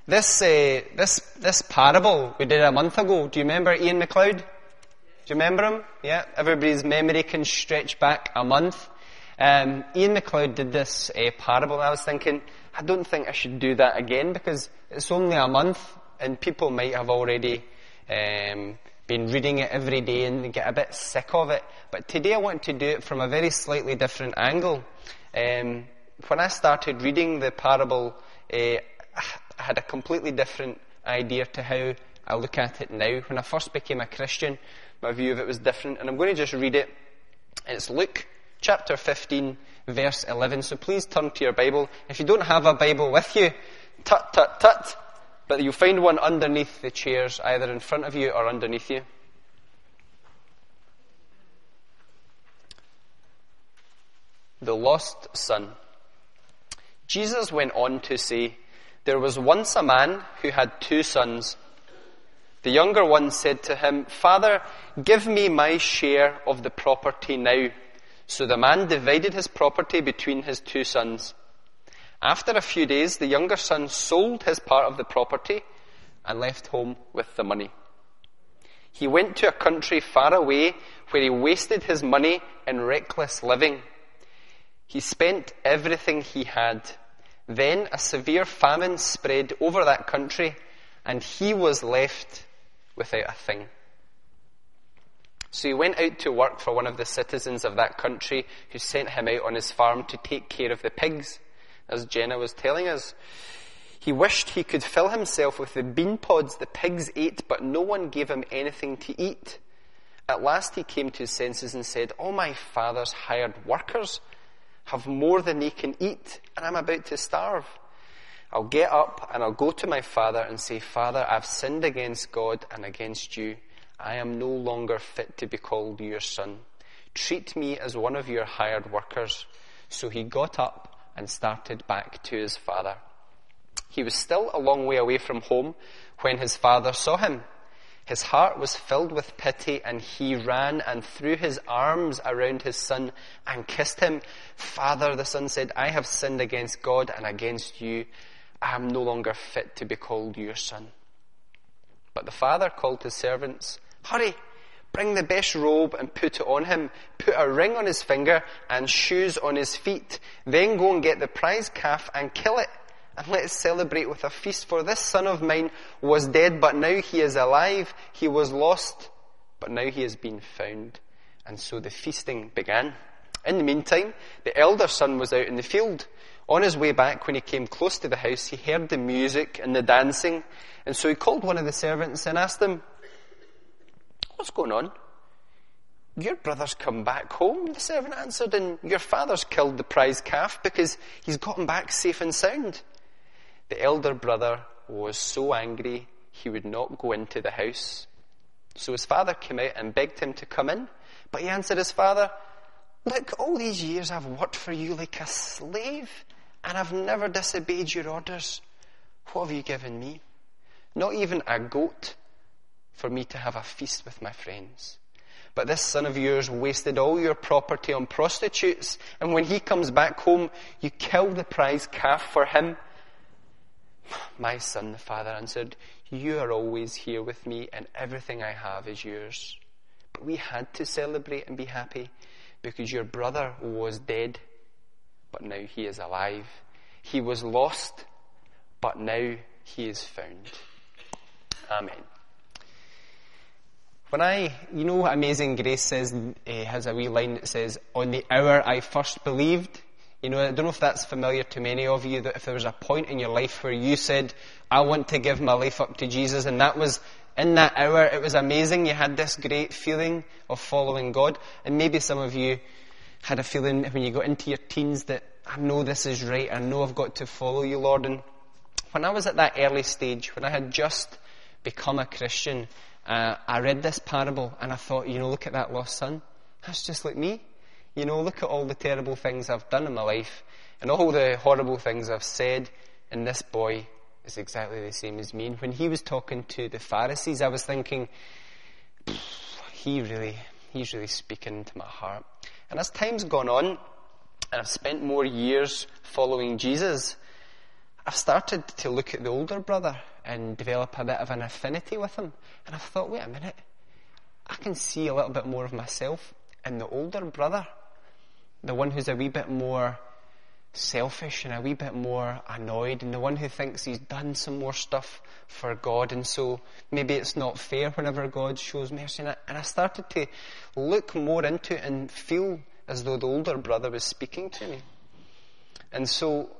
This parable we did a month ago, do you remember Ian McLeod? Do you remember him? Yeah, everybody's memory can stretch back a month. Ian McLeod did this parable, and I was thinking, I don't think I should do that again, because it's only a month, and people might have already been reading it every day and get a bit sick of it. But today I want to do it from a very slightly different angle. When I started reading the parable, I had a completely different idea to how I look at it now. When I first became a Christian, my view of it was different, and I'm going to just read it. It's Luke chapter 15, verse 11. So please turn to your Bible. If you don't have a Bible with you, tut, tut, tut. But you'll find one underneath the chairs, either in front of you or underneath you. The lost son. Jesus went on to say, "There was once a man who had 2 sons. The younger one said to him, 'Father, give me my share of the property now.' So the man divided his property between his 2 sons. After a few days, the younger son sold his part of the property and left home with the money. He went to a country far away where he wasted his money in reckless living. He spent everything he had. Then a severe famine spread over that country, and he was left without a thing. So he went out to work for one of the citizens of that country, who sent him out on his farm to take care of the pigs, as Jenna was telling us. He wished he could fill himself with the bean pods the pigs ate, but no one gave him anything to eat. At last he came to his senses and said, 'All my father's hired workers have more than they can eat, and I'm about to starve. I'll get up and I'll go to my father and say, Father, I've sinned against God and against you. I am no longer fit to be called your son. Treat me as one of your hired workers.' So he got up and started back to his father. He was still a long way away from home when his father saw him. His heart was filled with pity, and he ran and threw his arms around his son and kissed him. 'Father,' the son said, 'I have sinned against God and against you. I am no longer fit to be called your son.' But the father called his servants, 'Hurry, bring the best robe and put it on him. Put a ring on his finger and shoes on his feet. Then go and get the prize calf and kill it. And let us celebrate with a feast, for this son of mine was dead, but now he is alive. He was lost, but now he has been found.' And so the feasting began. In the meantime, the elder son was out in the field. On his way back, when he came close to the house, he heard the music and the dancing. And so he called one of the servants and asked him, 'What's going on?' 'Your brother's come back home,' the servant answered, 'and your father's killed the prize calf because he's gotten back safe and sound.' The elder brother was so angry he would not go into the house. So his father came out and begged him to come in. But he answered his father, 'Look, all these years I've worked for you like a slave, and I've never disobeyed your orders. What have you given me? Not even a goat for me to have a feast with my friends. But this son of yours wasted all your property on prostitutes, and when he comes back home, you kill the prize calf for him.' 'My son,' the father answered, 'you are always here with me, and everything I have is yours. But we had to celebrate and be happy, because your brother was dead, but now he is alive. He was lost, but now he is found.' Amen." Amazing Grace says, has a wee line that says, "On the hour I first believed." I don't know if that's familiar to many of you, that if there was a point in your life where you said, "I want to give my life up to Jesus," and that was in that hour, it was amazing. You had this great feeling of following God. And maybe some of you had a feeling when you got into your teens that, "I know this is right. I know I've got to follow you, Lord." And when I was at that early stage, when I had just become a Christian, I read this parable and I thought, look at that lost son. That's just like me. Look at all the terrible things I've done in my life and all the horrible things I've said, and this boy is exactly the same as me. And when he was talking to the Pharisees, I was thinking, he's really speaking to my heart. And as time's gone on, and I've spent more years following Jesus, I've started to look at the older brother and develop a bit of an affinity with him. And I've thought, wait a minute, I can see a little bit more of myself in the older brother. The one who's a wee bit more selfish and a wee bit more annoyed, and the one who thinks he's done some more stuff for God, and so maybe it's not fair whenever God shows mercy. And I started to look more into it and feel as though the older brother was speaking to me. And so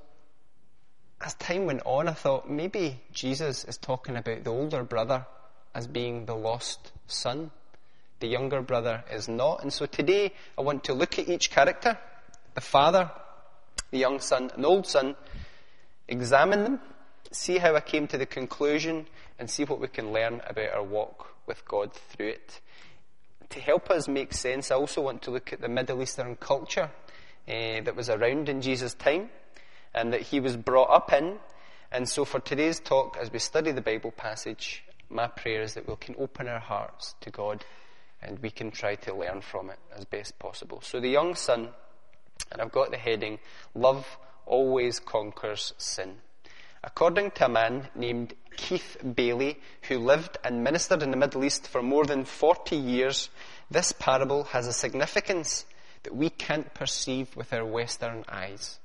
as time went on, I thought maybe Jesus is talking about the older brother as being the lost son. The younger brother is not. And so today I want to look at each character, the father, the young son, and the old son, examine them, see how I came to the conclusion, and see what we can learn about our walk with God through it. To help us make sense, I also want to look at the Middle Eastern culture that was around in Jesus' time and that he was brought up in. And so for today's talk, as we study the Bible passage, my prayer is that we can open our hearts to God and we can try to learn from it as best possible. So the young son, and I've got the heading, Love Always Conquers Sin. According to a man named Keith Bailey, who lived and ministered in the Middle East for more than 40 years, this parable has a significance that we can't perceive with our Western eyes.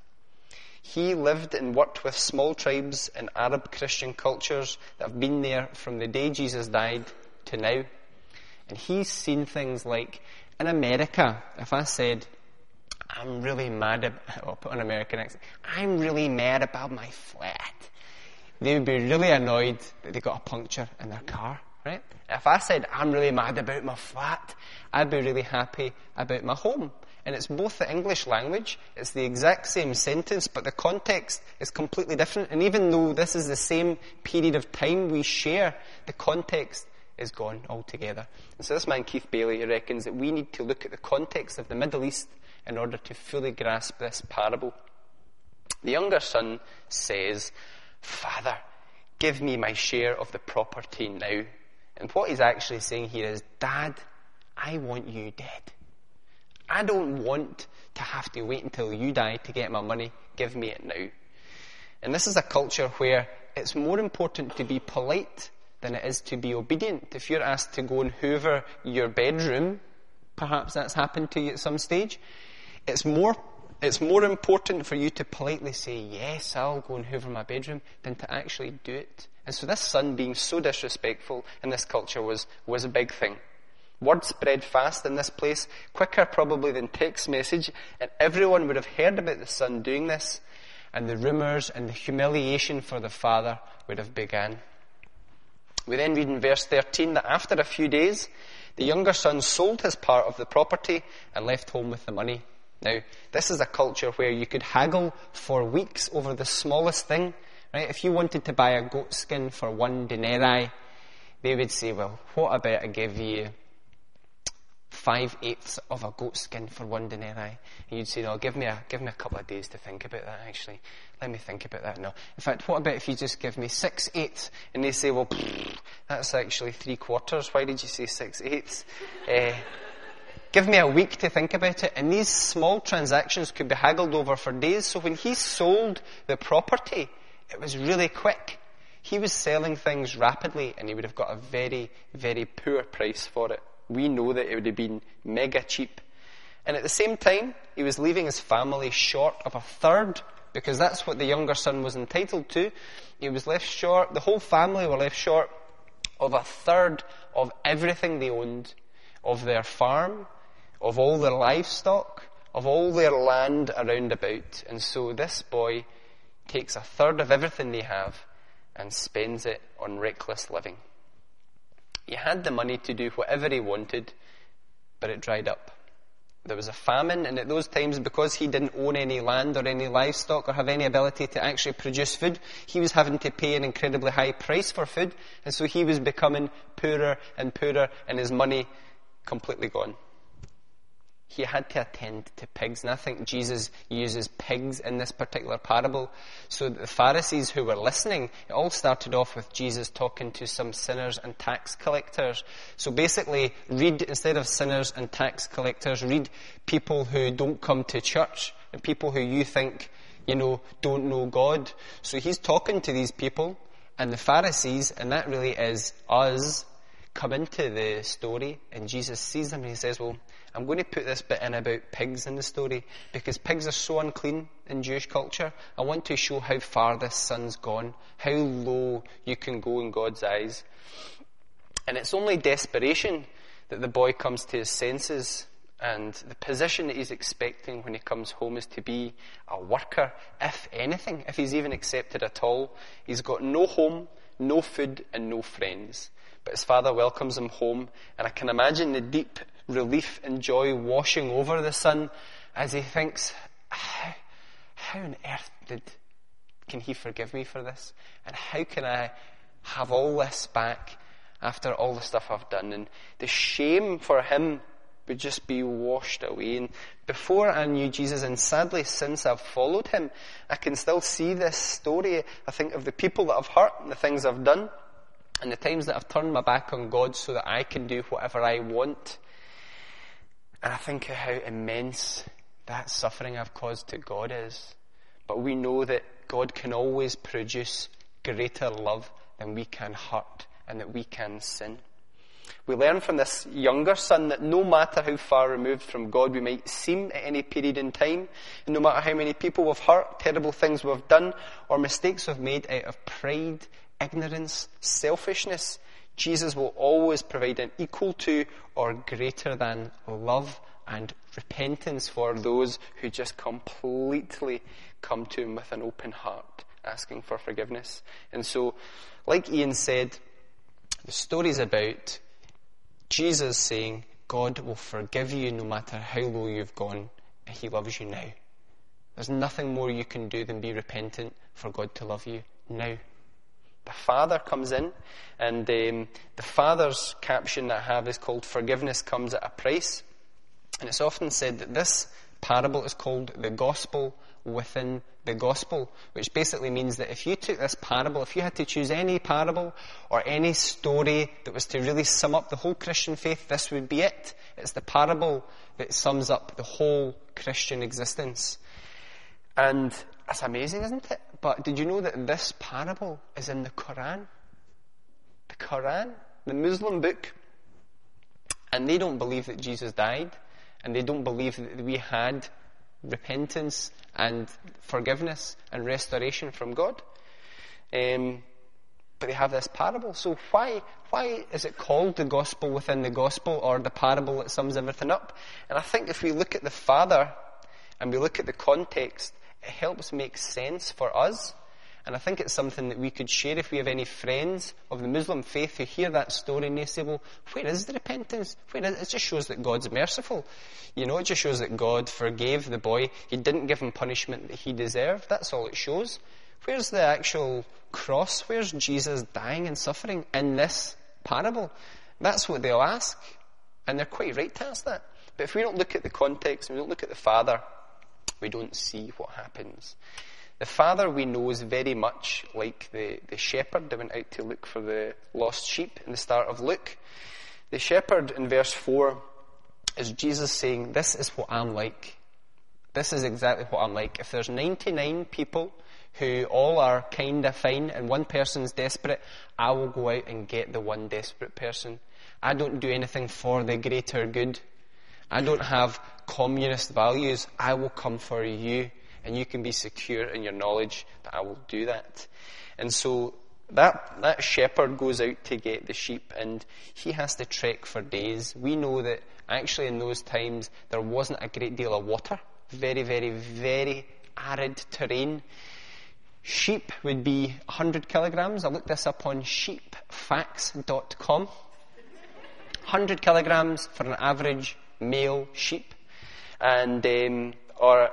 He lived and worked with small tribes in Arab Christian cultures that have been there from the day Jesus died to now. And he's seen things like, in America, if I said, I'm really mad I'll put an American accent, I'm really mad about my flat, they would be really annoyed that they got a puncture in their car, right? If I said, I'm really mad about my flat, I'd be really happy about my home. And it's both the English language, it's the exact same sentence, but the context is completely different. And even though this is the same period of time we share, the context is gone altogether. And so this man, Keith Bailey, reckons that we need to look at the context of the Middle East in order to fully grasp this parable. The younger son says, Father, give me my share of the property now. And what he's actually saying here is, Dad, I want you dead. I don't want to have to wait until you die to get my money. Give me it now. And this is a culture where it's more important to be polite than it is to be obedient. If you're asked to go and hoover your bedroom, perhaps that's happened to you at some stage, it's more important for you to politely say, yes, I'll go and hoover my bedroom, than to actually do it. And so this son being so disrespectful in this culture was a big thing. Word spread fast in this place, quicker probably than text message, and everyone would have heard about the son doing this, and the rumours and the humiliation for the father would have begun. We then read in verse 13 that after a few days, the younger son sold his part of the property and left home with the money. Now, this is a culture where you could haggle for weeks over the smallest thing, right? If you wanted to buy a goat skin for 1 denarii, they would say, well, what about I give you 5/8 of a goat skin for 1 denarii? And you'd say, no, give me a couple of days to think about that, actually. Let me think about that. No. In fact, what about if you just give me 6/8? And they say, well, that's actually 3/4. Why did you say 6/8? Give me a week to think about it. And these small transactions could be haggled over for days. So when he sold the property, it was really quick. He was selling things rapidly, and he would have got a very, very poor price for it. We know that it would have been mega cheap. And at the same time, he was leaving his family short of 1/3, because that's what the younger son was entitled to. He was left short, the whole family were left short of 1/3 of everything they owned, of their farm, of all their livestock, of all their land around about. And so this boy takes 1/3 of everything they have and spends it on reckless living. He had the money to do whatever he wanted, but it dried up. There was a famine, and at those times, because he didn't own any land or any livestock or have any ability to actually produce food, he was having to pay an incredibly high price for food, and so he was becoming poorer and poorer, and his money completely gone. He had to attend to pigs, and I think Jesus uses pigs in this particular parable. So the Pharisees who were listening, it all started off with Jesus talking to some sinners and tax collectors. So basically, read, instead of sinners and tax collectors, read people who don't come to church, and people who you think don't know God. So he's talking to these people, and the Pharisees, and that really is us, come into the story, and Jesus sees them and he says, well, I'm going to put this bit in about pigs in the story, because pigs are so unclean in Jewish culture. I want to show how far this son's gone, how low you can go in God's eyes. And it's only desperation that the boy comes to his senses, and the position that he's expecting when he comes home is to be a worker, if anything, if he's even accepted at all. He's got no home, no food, and no friends. But his father welcomes him home, and I can imagine the deep relief and joy washing over the son as he thinks, how on earth can he forgive me for this? And how can I have all this back after all the stuff I've done? And the shame for him would just be washed away. And before I knew Jesus, and sadly since I've followed him, I can still see this story. I think of the people that I've hurt and the things I've done, and the times that I've turned my back on God so that I can do whatever I want. And I think of how immense that suffering I've caused to God is. But we know that God can always produce greater love than we can hurt and that we can sin. We learn from this younger son that no matter how far removed from God we might seem at any period in time, and no matter how many people we've hurt, terrible things we've done, or mistakes we've made out of pride, ignorance, selfishness, Jesus will always provide an equal to or greater than love and repentance for those who just completely come to him with an open heart, asking for forgiveness. And so, like Ian said, the story's about Jesus saying, God will forgive you no matter how low you've gone, and he loves you now. There's nothing more you can do than be repentant for God to love you now. The Father comes in, and the Father's caption that I have is called Forgiveness Comes at a Price. And it's often said that this parable is called the gospel within the gospel, which basically means that if you took this parable, if you had to choose any parable or any story that was to really sum up the whole Christian faith, this would be it. It's the parable that sums up the whole Christian existence. And it's amazing, isn't it? But did you know that this parable is in the Quran? The Quran, the Muslim book. And they don't believe that Jesus died. And they don't believe that we had repentance and forgiveness and restoration from God. But they have this parable. So why is it called the gospel within the gospel, or the parable that sums everything up? And I think if we look at the Father and we look at the context, it helps make sense for us. And I think it's something that we could share if we have any friends of the Muslim faith who hear that story and they say, well, where is the repentance? It just shows that God's merciful. It just shows that God forgave the boy. He didn't give him punishment that he deserved. That's all it shows. Where's the actual cross? Where's Jesus dying and suffering in this parable? That's what they'll ask. And they're quite right to ask that. But if we don't look at the context, we don't look at the Father, we don't see what happens. The Father, we know, is very much like the shepherd that went out to look for the lost sheep in the start of Luke. The shepherd in verse 4 is Jesus saying, this is what I'm like. This is exactly what I'm like. If there's 99 people who all are kind of fine and one person's desperate, I will go out and get the one desperate person. I don't do anything for the greater good. I don't have communist values. I will come for you. And you can be secure in your knowledge that I will do that. And so that shepherd goes out to get the sheep, and he has to trek for days. We know that actually in those times there wasn't a great deal of water. Very, very, very arid terrain. Sheep would be 100 kilograms. I looked this up on sheepfacts.com. 100 kilograms for an average male sheep. And, or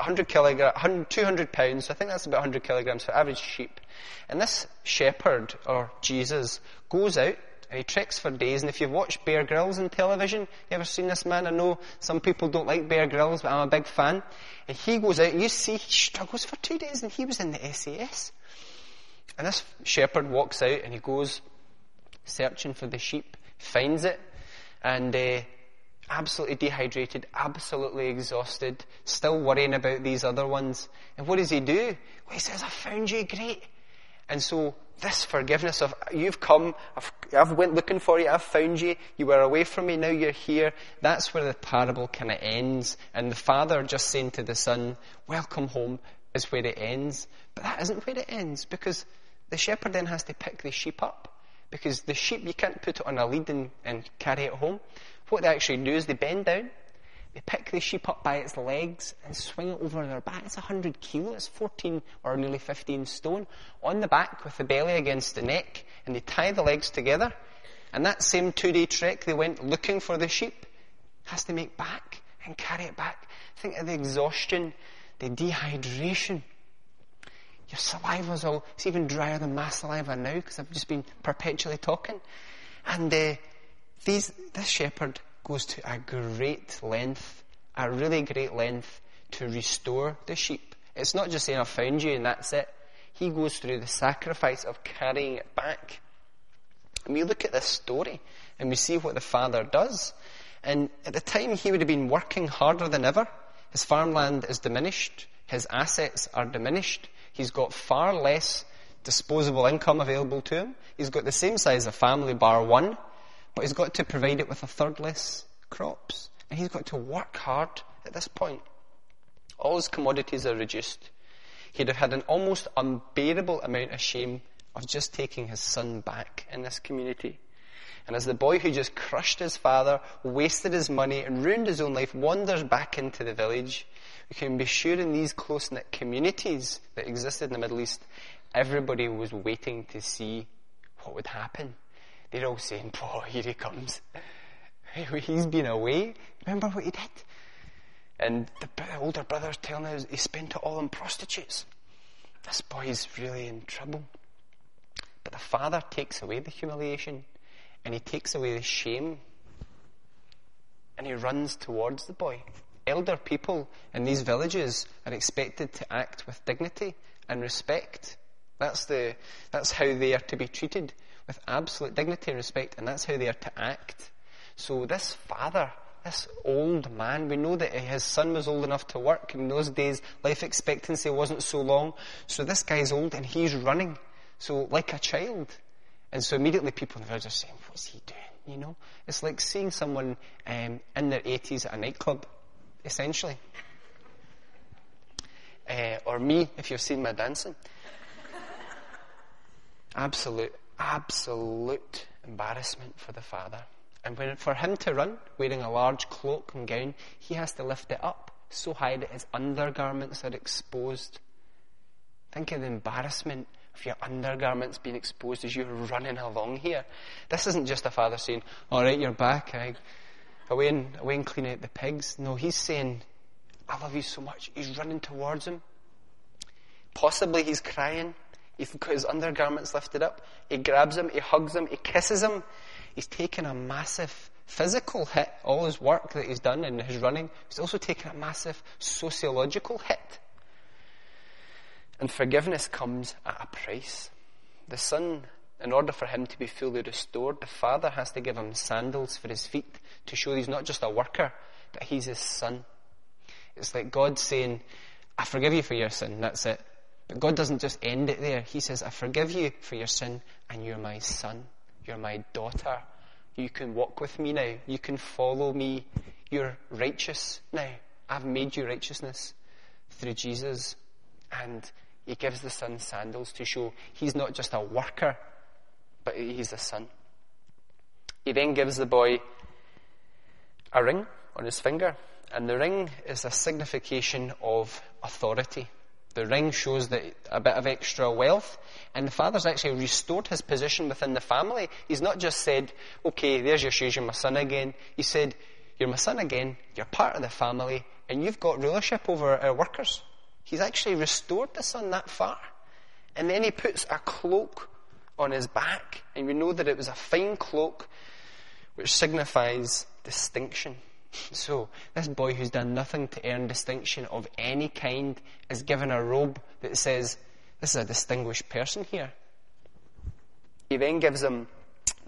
200 pounds, so I think that's about 100 kilograms for average sheep. And this shepherd, or Jesus, goes out and he treks for days. And if you've watched Bear Grylls on television, you ever seen this man? I know some people don't like Bear Grylls, but I'm a big fan. And he goes out and you see he struggles for 2 days, and he was in the SAS. And this shepherd walks out and he goes searching for the sheep, finds it, and absolutely dehydrated, absolutely exhausted, still worrying about these other ones. And what does he do? Well, he says, I found you, great. And so this forgiveness of, you've come, I've went looking for you, I've found you, you were away from me, now you're here. That's where the parable kind of ends. And the father just saying to the son, welcome home, is where it ends. But that isn't where it ends, because the shepherd then has to pick the sheep up. Because the sheep, you can't put it on a lead and carry it home. What they actually do is they bend down, they pick the sheep up by its legs and swing it over their back. It's 100 kilos, it's 14 or nearly 15 stone, on the back with the belly against the neck, and they tie the legs together. And that same 2-day trek they went looking for the sheep has to make back and carry it back. Think of the exhaustion, the dehydration. Your saliva's it's even drier than my saliva now because I've just been perpetually talking. And this shepherd goes to a great length, a really great length, to restore the sheep. It's not just saying, I found you and that's it. He goes through the sacrifice of carrying it back. And we look at this story and we see what the father does. And at the time, he would have been working harder than ever. His farmland is diminished. His assets are diminished. He's got far less disposable income available to him. He's got the same size of family, bar one, but he's got to provide it with a third less crops. And he's got to work hard at this point. All his commodities are reduced. He'd have had an almost unbearable amount of shame of just taking his son back in this community. And as the boy who just crushed his father, wasted his money, and ruined his own life wanders back into the village, we can be sure in these close-knit communities that existed in the Middle East, everybody was waiting to see what would happen. They're all saying, oh, here he comes. He's been away. Remember what he did? And the older brother's telling us he spent it all on prostitutes. This boy's really in trouble. But the father takes away the humiliation, and he takes away the shame, and he runs towards the boy. Elder people in these villages are expected to act with dignity and respect. That's how they are to be treated, with absolute dignity and respect, and that's how they are to act. So this father, this old man, we know that his son was old enough to work. In those days, life expectancy wasn't so long. So this guy's old and he's running. So like a child. And so immediately people in the village are saying, what's he doing? You know? It's like seeing someone in their 80s at a nightclub, essentially. Or me, if you've seen my dancing. Absolute embarrassment for the father. And for him to run, wearing a large cloak and gown, he has to lift it up so high that his undergarments are exposed. Think of the embarrassment of your undergarments being exposed as you're running along here. This isn't just a father saying, all right, you're back, away and clean out the pigs. No, he's saying, I love you so much. He's running towards him. Possibly he's crying. He's got his undergarments lifted up. He grabs him, he hugs him, he kisses him. He's taken a massive physical hit. All his work that he's done in his running, he's also taken a massive sociological hit. And forgiveness comes at a price. The son, in order for him to be fully restored, the father has to give him sandals for his feet to show he's not just a worker, but he's his son. It's like God saying, I forgive you for your sin, that's it. But God doesn't just end it there. He says, I forgive you for your sin, and you're my son. You're my daughter. You can walk with me now. You can follow me. You're righteous now. I've made you righteousness through Jesus. And he gives the son sandals to show he's not just a worker, but he's a son. He then gives the boy a ring on his finger. And the ring is a signification of authority. The ring shows that a bit of extra wealth, and the father's actually restored his position within the family. He's not just said, okay, there's your shoes, you're my son again. He said, you're my son again, you're part of the family, and you've got rulership over our workers. He's actually restored the son that far. And then he puts a cloak on his back, and we know that it was a fine cloak, which signifies distinction. So, this boy who's done nothing to earn distinction of any kind is given a robe that says, this is a distinguished person here. He then gives him the fattest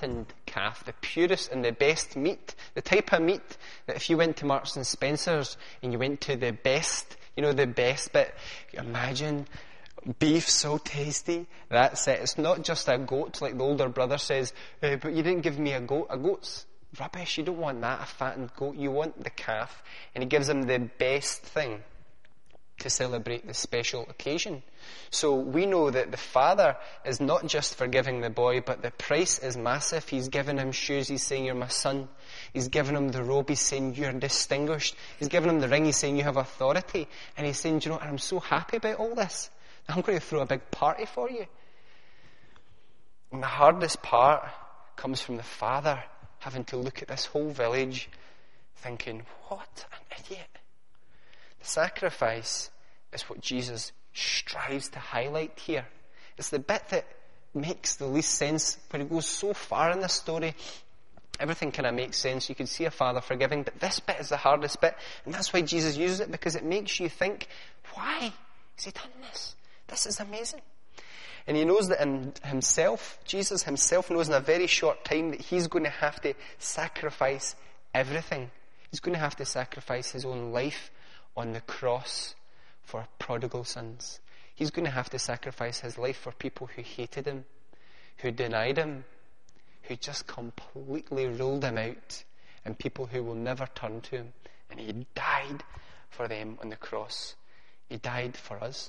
fattened calf, the purest and the best meat, the type of meat that if you went to Marks and Spencer's and you went to the best, the best bit, imagine beef so tasty. That's it. It's not just a goat, like the older brother says, but you didn't give me a goat. A goat's rubbish. You don't want that, a fattened goat. You want the calf. And he gives him the best thing to celebrate the special occasion. So we know that the father is not just forgiving the boy, but the price is massive. He's given him shoes. He's saying, you're my son. He's given him the robe. He's saying, you're distinguished. He's given him the ring. He's saying, you have authority. And he's saying, I'm so happy about all this. I'm going to throw a big party for you. And the hardest part comes from the father having to look at this whole village thinking, what an idiot. The sacrifice is what Jesus strives to highlight here. It's the bit that makes the least sense, where he goes so far in this story. Everything kind of makes sense. You can see a father forgiving, but this bit is the hardest bit. And that's why Jesus uses it, because it makes you think, why has he done this? This is amazing. And he knows that in himself, Jesus himself knows in a very short time that he's going to have to sacrifice everything. He's going to have to sacrifice his own life on the cross for prodigal sons. He's going to have to sacrifice his life for people who hated him, who denied him, who just completely ruled him out, and people who will never turn to him. And he died for them on the cross. He died for us.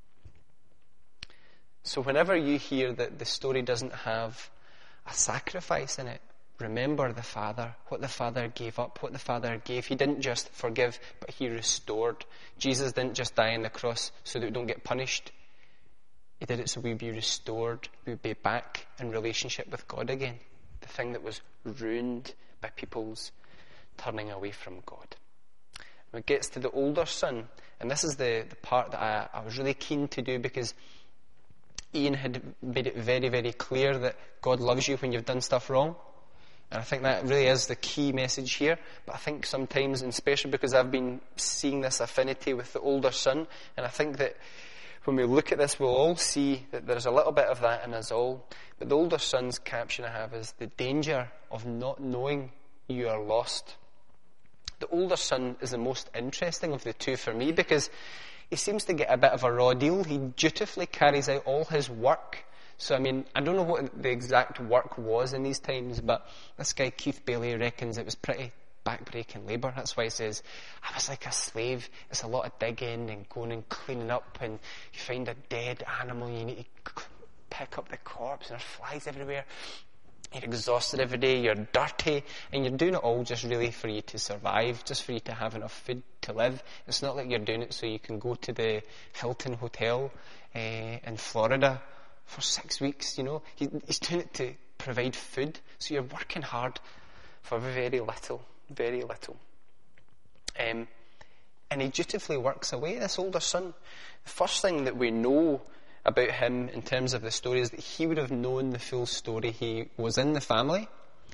So whenever you hear that the story doesn't have a sacrifice in it, remember the Father, what the Father gave up, what the Father gave. He didn't just forgive, but he restored. Jesus didn't just die on the cross so that we don't get punished. He did it so we'd be restored, we'd be back in relationship with God again. The thing that was ruined by people's turning away from God. When it gets to the older son, and this is the part that I was really keen to do, because Ian had made it very, very clear that God loves you when you've done stuff wrong. And I think that really is the key message here. But I think sometimes, and especially because I've been seeing this affinity with the older son, and I think that when we look at this, we'll all see that there's a little bit of that in us all. But the older son's caption I have is the danger of not knowing you are lost. The older son is the most interesting of the two for me, because he seems to get a bit of a raw deal. He dutifully carries out all his work. So, I don't know what the exact work was in these times, but this guy, Keith Bailey, reckons it was pretty back-breaking labour. That's why he says, I was like a slave. It's a lot of digging and going and cleaning up, and you find a dead animal, you need to pick up the corpse, and there's flies everywhere. You're exhausted every day, you're dirty, and you're doing it all just really for you to survive, just for you to have enough food to live. It's not like you're doing it so you can go to the Hilton Hotel in Florida for 6 weeks, He's doing it to provide food, so you're working hard for very little, very little. And he dutifully works away, this older son. The first thing that we know about him in terms of the story is that he would have known the full story. He was in the family.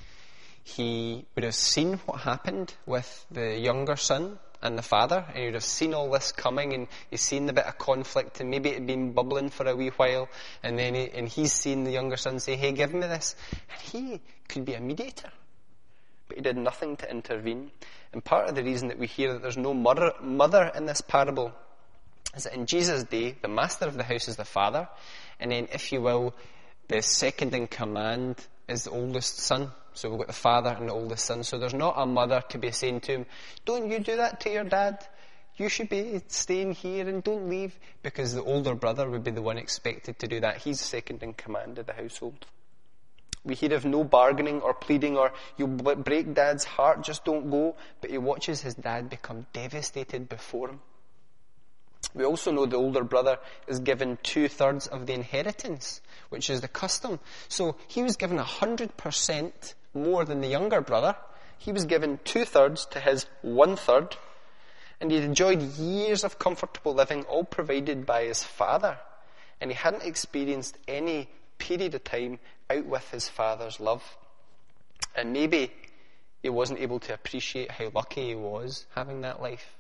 He would have seen what happened with the younger son and the father, and he would have seen all this coming, and he's seen the bit of conflict, and maybe it had been bubbling for a wee while, and then he's seen the younger son say, hey, give me this. And he could be a mediator, but he did nothing to intervene. And part of the reason that we hear that there's no mother in this parable is that in Jesus' day, the master of the house is the father, and then, if you will, the second in command is the oldest son. So we've got the father and the oldest son. So there's not a mother to be saying to him, don't you do that to your dad. You should be staying here and don't leave, because the older brother would be the one expected to do that. He's second in command of the household. We hear of no bargaining or pleading or you'll break dad's heart, just don't go. But he watches his dad become devastated before him. We also know the older brother is given 2/3 of the inheritance, which is the custom. So he was given 100% more than the younger brother. He was given 2/3 to his 1/3, and he enjoyed years of comfortable living, all provided by his father. And he hadn't experienced any period of time out with his father's love. And maybe he wasn't able to appreciate how lucky he was having that life.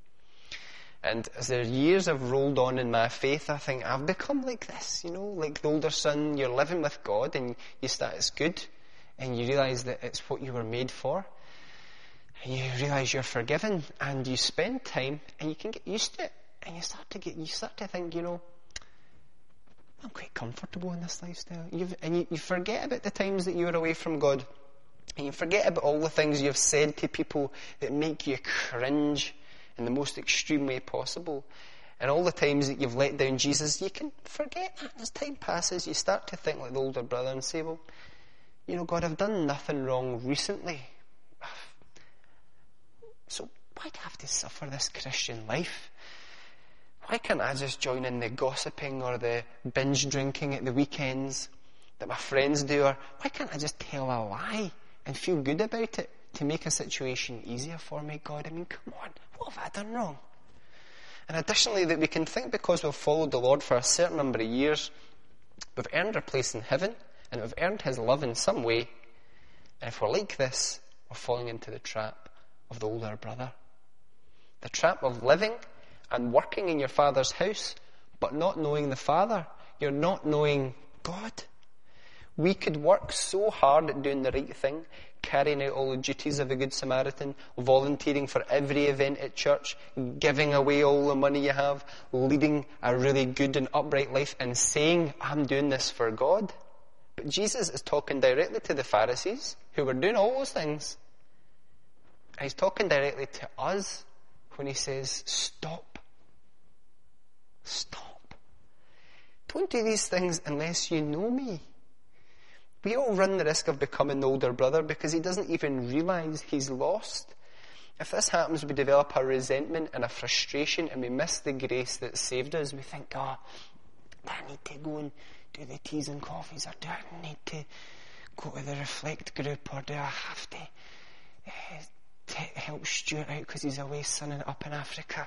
And as the years have rolled on in my faith, I think I've become like this, like the older son. You're living with God and you start, it's good. and you realise that it's what you were made for, and you realise you're forgiven, and you spend time, and you can get used to it, and you start to think, I'm quite comfortable in this lifestyle. You forget about the times that you were away from God, and you forget about all the things you've said to people that make you cringe in the most extreme way possible. And all the times that you've let down Jesus, you can forget that. As time passes, you start to think like the older brother and say, well, God, I've done nothing wrong recently. So why do I have to suffer this Christian life? Why can't I just join in the gossiping or the binge drinking at the weekends that my friends do? Or why can't I just tell a lie and feel good about it to make a situation easier for me? God, come on, what have I done wrong? And additionally, that we can think because we've followed the Lord for a certain number of years, we've earned our place in heaven, and we've earned His love in some way. And if we're like this, we're falling into the trap of the older brother. The trap of living and working in your Father's house, but not knowing the Father. You're not knowing God. We could work so hard at doing the right thing, carrying out all the duties of a good Samaritan, volunteering for every event at church, giving away all the money you have, leading a really good and upright life, and saying, I'm doing this for God. But Jesus is talking directly to the Pharisees, who were doing all those things. And He's talking directly to us when He says, stop. Stop. Don't do these things unless you know me. We all run the risk of becoming the older brother because he doesn't even realise he's lost. If this happens, we develop a resentment and a frustration, and we miss the grace that saved us. We think, do I need to go and do the teas and coffees, or do I need to go to the Reflect group, or do I have to help Stuart out because he's away sunning up in Africa?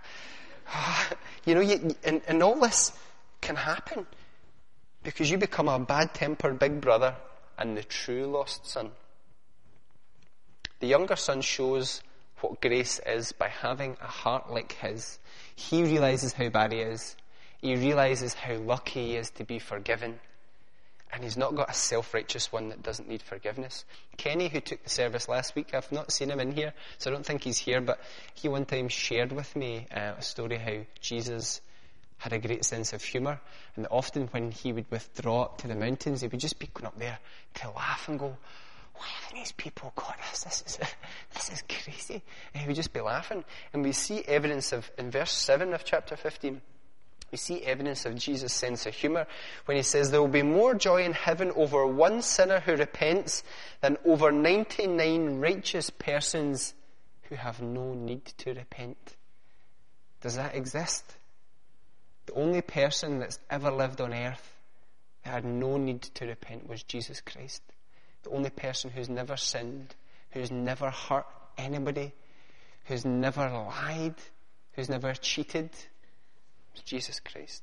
And all this can happen because you become a bad-tempered big brother and the true lost son. The younger son shows what grace is by having a heart like his. He realises how bad he is. He realises how lucky he is to be forgiven. And he's not got a self-righteous one that doesn't need forgiveness. Kenny, who took the service last week, I've not seen him in here, so I don't think he's here, but he one time shared with me a story how Jesus had a great sense of humour, and that often when he would withdraw up to the mountains, he would just be going up there to laugh and go, why have these people got this? This is crazy. And he would just be laughing. And we see evidence of, in verse 7 of chapter 15, we see evidence of Jesus' sense of humour when he says there will be more joy in heaven over one sinner who repents than over 99 righteous persons who have no need to repent. Does that exist? The only person that's ever lived on earth that had no need to repent was Jesus Christ. The only person who's never sinned, who's never hurt anybody, who's never lied, who's never cheated, was Jesus Christ.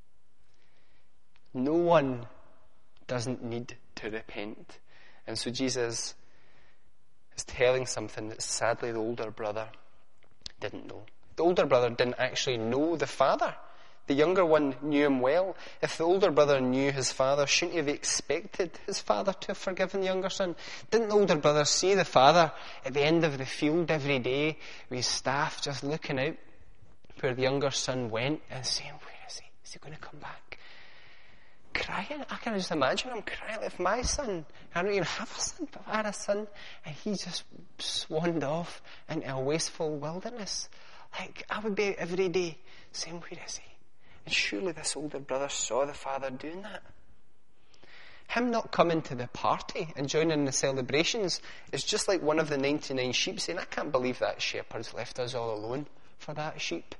No one doesn't need to repent. And so Jesus is telling something that sadly the older brother didn't know. The older brother didn't actually know the Father. The younger one knew him well. If the older brother knew his father, shouldn't he have expected his father to have forgiven the younger son? Didn't the older brother see the father at the end of the field every day with his staff just looking out where the younger son went and saying, where is he? Is he going to come back? Crying. I can just imagine him crying. If my son, I don't even have a son, but if I had a son and he just swanned off into a wasteful wilderness, like I would be out every day saying, where is he? And surely this older brother saw the father doing that. Him not coming to the party and joining in the celebrations is just like one of the 99 sheep saying, I can't believe that shepherd's left us all alone for that sheep.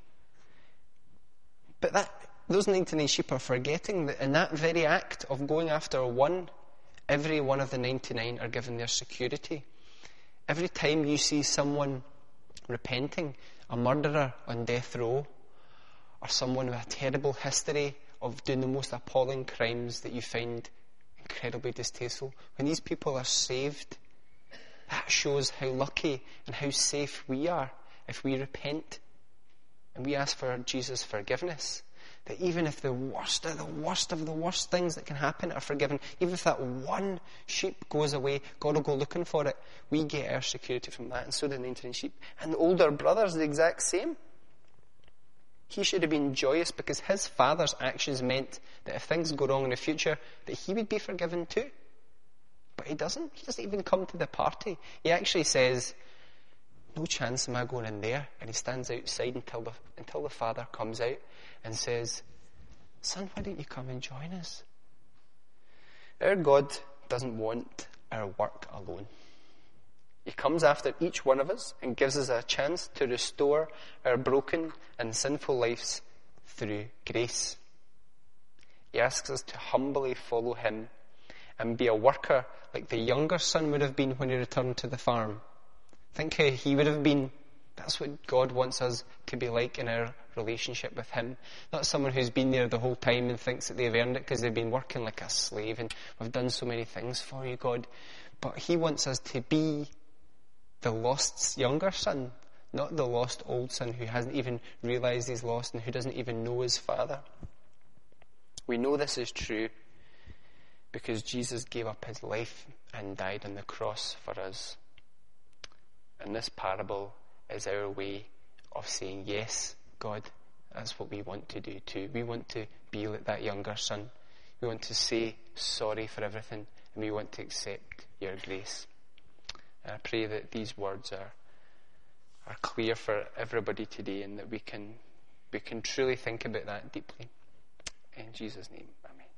But those 99 sheep are forgetting that in that very act of going after one, every one of the 99 are given their security. Every time you see someone repenting, a murderer on death row, or someone with a terrible history of doing the most appalling crimes that you find incredibly distasteful, when these people are saved, that shows how lucky and how safe we are if we repent and we ask for Jesus' forgiveness. that even if the worst of the worst things that can happen are forgiven, even if that one sheep goes away, God will go looking for it. We get our security from that, and so do the 99 sheep. And the older brother's the exact same. He should have been joyous because his father's actions meant that if things go wrong in the future, that he would be forgiven too. But he doesn't. He doesn't even come to the party. He actually says, no chance am I going in there. And he stands outside until the father comes out and says, son, why don't you come and join us? Our God doesn't want our work alone. He comes after each one of us and gives us a chance to restore our broken and sinful lives through grace. He asks us to humbly follow him and be a worker like the younger son would have been when he returned to the farm. Think how he would have been. That's what God wants us to be like in our relationship with him. Not someone who's been there the whole time and thinks that they've earned it because they've been working like a slave and we've done so many things for you, God. But he wants us to be the lost younger son, not the lost old son who hasn't even realized he's lost and who doesn't even know his father. We know this is true because Jesus gave up his life and died on the cross for us. And this parable is our way of saying, yes, God, that's what we want to do too. We want to be like that younger son. We want to say sorry for everything, and we want to accept your grace. And I pray that these words are clear for everybody today, and that we can truly think about that deeply. In Jesus' name, amen.